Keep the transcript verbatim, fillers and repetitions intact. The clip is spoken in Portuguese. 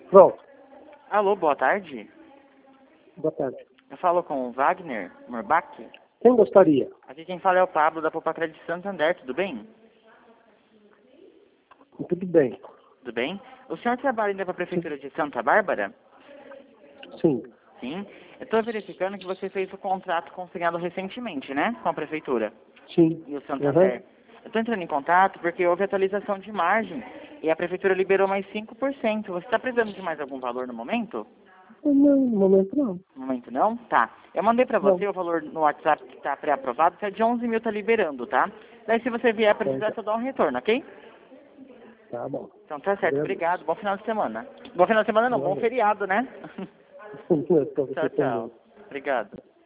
Pronto. Alô, boa tarde. Boa tarde. Eu falo com o Wagner Murbach. Quem gostaria? Aqui quem fala é o Pablo da Poupa de Santander, tudo bem? Tudo bem. Tudo bem? O senhor trabalha ainda para a Prefeitura de Santa Bárbara? Sim. Sim. Eu estou verificando que você fez o contrato consignado recentemente, né? Com a Prefeitura Sim. e o Santander. Uhum. Eu estou entrando em contato porque houve atualização de margem e a Prefeitura liberou mais cinco por cento. Você está precisando de mais algum valor no momento? Não, no momento não. No momento não? Tá. Eu mandei pra Não. você o valor no WhatsApp que tá pré-aprovado, que é de onze mil tá liberando, tá? Daí se você vier precisar, Então, só dá um retorno, ok? tá bom. Então tá certo, Agradeço. obrigado. Bom final de semana. Bom final de semana não, bom Igualmente. feriado, né? Pra você Tchau, também. tchau. Obrigado.